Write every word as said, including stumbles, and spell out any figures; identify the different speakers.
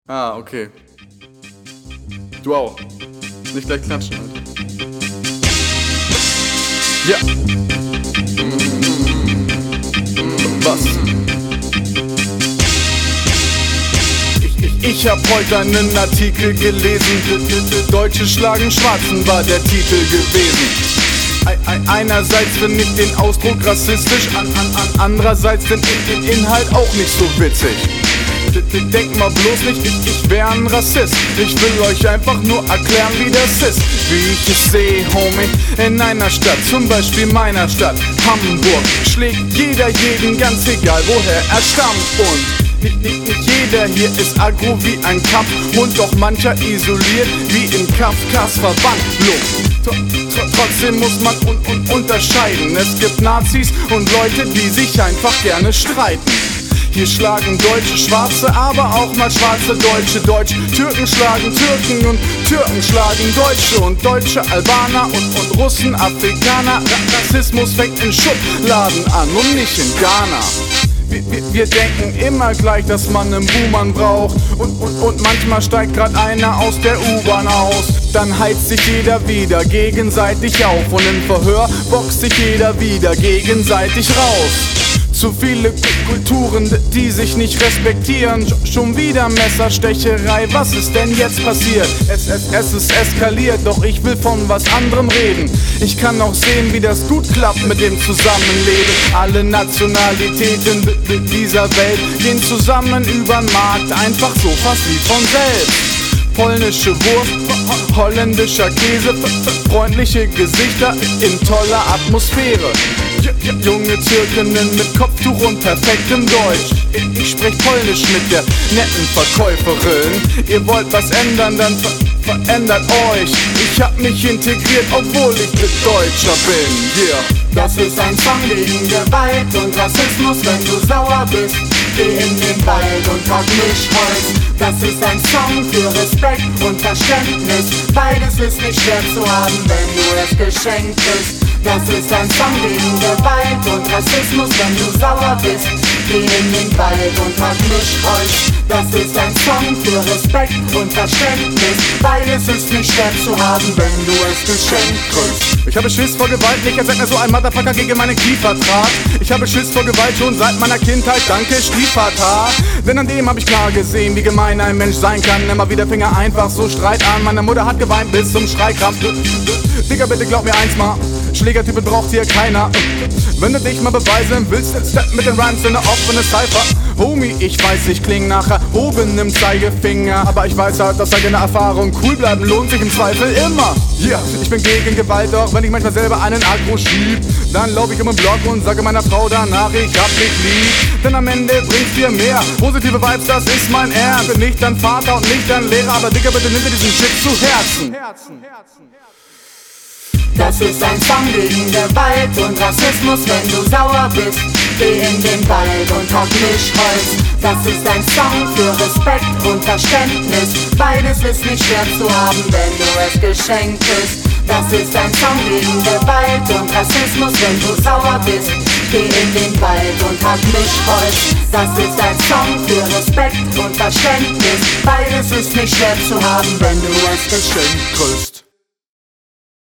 Speaker 1: Ah, okay. Du auch. Nicht gleich klatschen, Alter. Ja. Was? Ich, ich, ich hab heute einen Artikel gelesen. Deutsche schlagen Schwarzen war der Titel gewesen. Einerseits finde ich den Ausdruck rassistisch, an, an, an andererseits den, den Inhalt auch nicht so witzig. Denkt mal bloß nicht, ich, ich wär ein Rassist. Ich will euch einfach nur erklären, wie das ist. Wie ich es sehe, Homie, in einer Stadt, zum Beispiel meiner Stadt, Hamburg, schlägt jeder jeden, ganz egal woher er stammt. Und nicht, nicht, nicht jeder hier ist aggro wie ein Kampfhund, doch mancher isoliert wie in Kafkas Verwandlung. Trotzdem muss man un un unterscheiden. Es gibt Nazis und Leute, die sich einfach gerne streiten. Hier schlagen Deutsche Schwarze, aber auch mal schwarze Deutsche Deutsch. Türken schlagen Türken und Türken schlagen Deutsche. Und Deutsche Albaner und, und Russen, Afrikaner. Rassismus fängt in Schubladen an und nicht in Ghana. Wir, wir, wir denken immer gleich, dass man einen Buhmann braucht. Und, und, und manchmal steigt grad einer aus der U-Bahn aus. Dann heizt sich jeder wieder gegenseitig auf. Und im Verhör boxt sich jeder wieder gegenseitig raus. Zu viele Kulturen, die sich nicht respektieren. Schon wieder Messerstecherei, was ist denn jetzt passiert? Es, es, es ist eskaliert, doch ich will von was anderem reden. Ich kann auch sehen, wie das gut klappt mit dem Zusammenleben. Alle Nationalitäten dieser Welt gehen zusammen übern Markt, einfach so fast wie von selbst. Polnische Wurst, holländischer Käse, freundliche Gesichter in toller Atmosphäre. Junge Türkinnen mit Kopftuch und perfektem Deutsch. Ich, ich sprech Polnisch mit der netten Verkäuferin. Ihr wollt was ändern, dann ver verändert euch. Ich hab mich integriert, obwohl ich mit Deutscher bin. Yeah.
Speaker 2: Das ist ein Song gegen Gewalt und Rassismus, wenn du sauer bist. Geh in den Wald und hack Mischholz. Das ist ein Song für Respekt und Verständnis. Beides ist nicht schwer zu haben, wenn du es geschenkt bist. Das ist ein Song gegen Gewalt und Rassismus, wenn du sauer bist. Geh in den Wald und hack Mischholz. Das ist ein Song für Respekt und Verständnis. Beides ist nicht schwer zu haben, wenn du es geschenkt kriegst.
Speaker 1: Ich habe Schiss vor Gewalt, nicht als seit mir so ein Motherfucker gegen meine Kiefer trat. Ich habe Schiss vor Gewalt schon seit meiner Kindheit, danke Stiefvater. Denn an dem habe ich klar gesehen, wie gemein ein Mensch sein kann. Immer wieder fing er einfach so Streit an. Meine Mutter hat geweint bis zum Schreikrampf. Digga, bitte glaub mir eins mal, Schlägertypen braucht hier keiner. Wenn du dich mal beweisen willst, step mit den Rhymes in eine offene Cypher. Homie, ich weiß, ich kling nachher oben im Zeigefinger, aber ich weiß halt aus eigener Erfahrung, cool bleiben lohnt sich im Zweifel immer. Yeah, ich bin gegen Gewalt, doch wenn ich manchmal selber einen Agro schieb, dann lauf ich um den Block und sage meiner Frau danach, ich hab dich lieb. Denn am Ende bringt's dir mehr positive Vibes, das ist mein Ernst. Bin nicht dein Vater und nicht dein Lehrer, aber Digga, bitte nimm dir diesen Shit zu Herzen. Herzen, Herzen.
Speaker 2: Das ist ein Song gegen Gewalt und Rassismus, wenn du sauer bist. Geh in den Wald und hack Mischholz. Das ist ein Song für Respekt und Verständnis. Beides ist nicht schwer zu haben, wenn du es geschenkt bist. Das ist ein Song gegen Gewalt und Rassismus, wenn du sauer bist. Geh in den Wald und hack Mischholz. Das ist ein Song für Respekt und Verständnis. Beides ist nicht schwer zu haben, wenn du es geschenkt kriegst.